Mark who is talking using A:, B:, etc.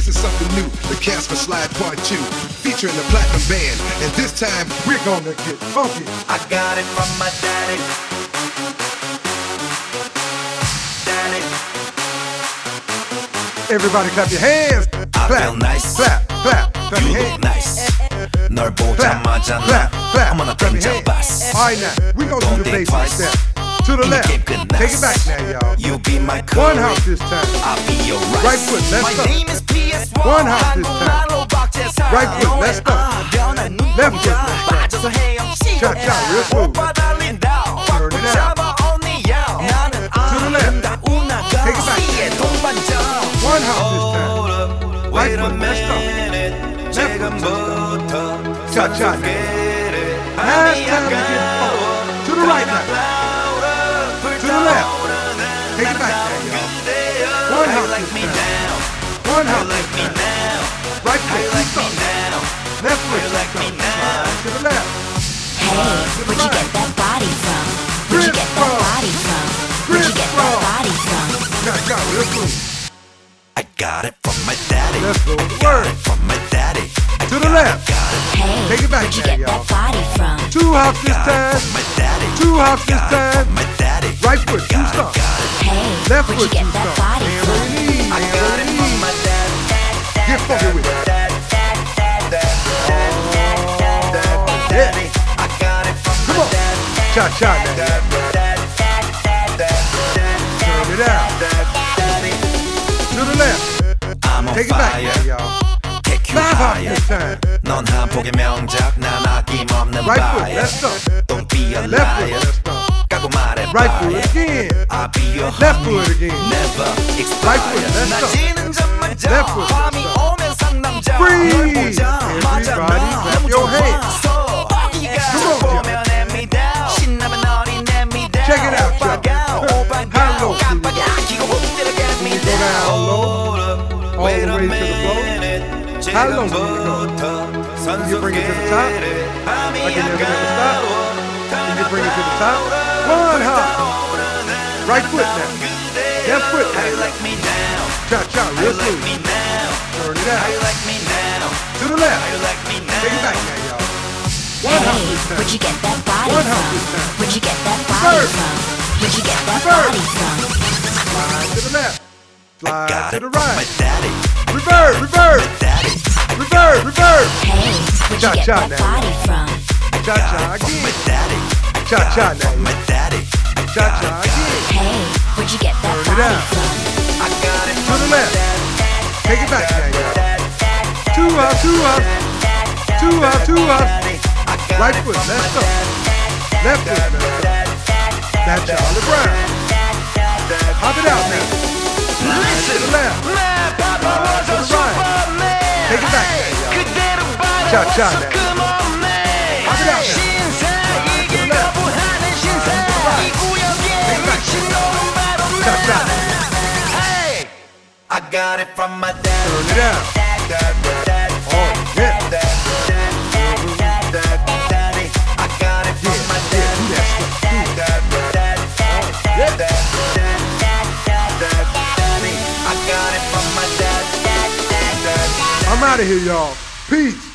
A: This is something new, the Casper Slide Part 2, featuring the Platinum Band, and this time we're gonna get funky.
B: I got it from my daddy. Daddy.
A: Everybody clap your hands.
B: I
A: Clap,
B: feel nice.
A: clap, clap, clap
B: You
A: your
B: look
A: hands.
B: nice. 널
A: Clap,
B: 보자마자
A: clap, clap,
B: 어머나
A: clap your hands.
B: 던져봤어.
A: Alright now, we gonna do the
B: Don't think
A: basic
B: twice.
A: step. To the left,
B: 게임 끝났어.
A: take it back now, y'all.
B: You be my
A: One
B: curry.
A: house this time.
B: I'll be your rice.
A: Right foot, let's
B: My
A: go.
B: name is PS1.
A: One house this time. Right foot, let's go. Left foot, let's go. Cha cha, real smooth. Turn it out. To the left. Take it back. One house this time. Right foot, let's go. Left foot, let's go. Cha cha now. Last time we get forward. To the right now. To the left. Take it back now, y'all. One house this time. One house this time. Right foot, let's go. Left foot, let's go. To the left.
C: Hey, where'd you get that body from? Where'd you get that body from? Where'd you get that body from?
A: Cha cha, real smooth.
B: I got it from my daddy.
A: Let's go.
B: I got it from my daddy.
A: To the left.
C: Hey,
A: Take it back
C: where'd you
A: now,
C: get
A: y'all.
C: that body from?
A: Two house this
B: Got it
A: time.
B: from my daddy.
A: Two house this
B: Got it
A: time.
B: from my daddy.
A: Right foot, two
B: Got it,
A: stomp.
B: got it.
C: Hey,
A: Left
C: where'd
A: foot,
C: you get
A: two
C: that
A: stomp.
C: body
A: Hands
C: from?
A: on your knees.
B: I
A: Hands
B: got
A: on
B: it
A: your
B: from
A: knees.
B: my daddy.
A: Get funky with it.
B: Daddy. I got it from
A: Come
B: my
A: on.
B: daddy.
A: Cha cha now. Turn it out. To the left.
B: I'm on
A: Take it back
B: fire.
A: now, y'all.
B: Take you
A: Five house
B: higher.
A: this time.
B: 넌 한 폭의 명작, 난 아낌없는
A: Right foot,
B: buyer.
A: let's go.
B: Don't be a
A: Left foot,
B: liar.
A: let's go.
B: 까고 말해봐.
A: Right foot again.
B: I'll be your
A: Left
B: homie.
A: foot again.
B: Never expire.
A: Right foot, let's go.
B: 낮에는 잠만 자.
A: Left foot,
B: 밤이
A: let's go.
B: 오면 상남자.
A: Freeze.
B: 널 보자마자
A: Everybody
B: 나
A: clap
B: 너무
A: your hands.
B: 좋았어. 거기가
A: Come on,
B: 보면 hand me down. 신나면 너리 let me down.
A: Check it out,
B: 오빠가
A: y'all.
B: 오빠가
A: How low do you
B: 깜빡이 아끼고 흔들어 get me
A: Go down
B: down.
A: low. All
B: Wait
A: the
B: a
A: way to the floor.
B: minute.
A: How low do you go?
B: 지금부터
A: You bring it to the top.
B: 밤이
A: Like you never
B: 아까워.
A: stop. You can bring it to the top. One hop. Right foot now. Left foot
B: How you
A: now.
B: like me now?
A: Cha cha,
B: How
A: real
B: you like me
A: smooth.
B: now?
A: Turn it
B: How you
A: out.
B: like me now?
A: To the
B: How
A: left.
B: you like me now?
A: Take it back now, y'all. One house
C: Hey,
A: this
C: where'd you
A: time.
C: get that body
A: One house
C: from?
A: this time.
C: Where'd you get that body
A: Reverse.
C: from? Where'd you get that
A: Reverse.
C: body from?
A: Slide to the left. Slide
B: Got
A: to
B: it
A: the
B: from my
A: right.
B: daddy.
A: Reverse, reverse,
B: Daddy.
A: reverse, reverse.
C: Hey, where'd you get
A: Cha-cha
C: that
A: now.
C: body from?
A: Cha
B: Got
A: cha
B: it from my
A: again.
B: daddy.
A: Cha cha
B: Got it from
A: now.
B: my daddy.
A: Cha cha again.
C: Hey, where'd you get that
A: Turn it
C: body
A: out.
C: from?
B: I got it
A: To
B: from
A: the
B: my
A: left.
B: daddy.
A: Take it back now, y'all. Two up, two up. Two up, two up.
B: I got
A: Right
B: it
A: foot,
B: from
A: let's
B: my
A: go.
B: daddy.
A: Left foot, let's go. That's Charlie Brown. Hop it out now. Slide to the left.
B: 내 파파
A: To
B: 와서
A: the right.
B: 슈퍼맨.
A: Take it back now, y'all.
B: 그대로
A: Cha-cha
B: 바라봐서
A: now.
B: 금없네.
A: Hop it out now.
B: 신세
A: to
B: 이길
A: the left.
B: 거부하는 신세.
A: to the right.
B: 이 구역에
A: Take it back.
B: 미친 놈은 바로
A: Cha-cha.
B: 나. Hey, I got it from my daddy.
A: Turn it out. Oh, yeah.
B: Daddy, I got it from my
A: Yeah, do that stuff. Do it. Yeah.
B: daddy. I got it from my dad.
A: I'm out of here, y'all. Peace.